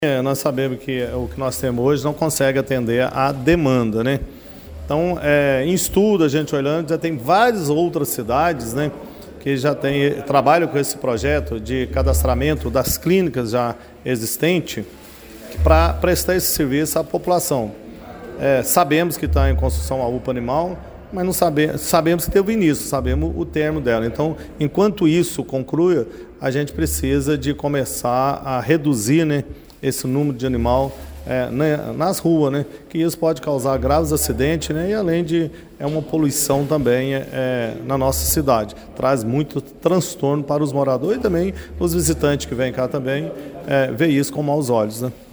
Nós sabemos que o que nós temos hoje não consegue atender à demanda, né? Então, em estudo, a gente olhando, já tem várias outras cidades, né, que já trabalham com esse projeto de cadastramento das clínicas já existentes para prestar esse serviço à população. Sabemos que está em construção a UPA Animal, mas não sabemos que teve o início, sabemos o termo dela. Então, enquanto isso conclua, a gente precisa de começar a reduzir, né, esse número de animal nas ruas, né, que isso pode causar graves acidentes, né, e além de uma poluição também na nossa cidade. Traz muito transtorno para os moradores e também os visitantes que vêm cá também ver isso com maus olhos, né.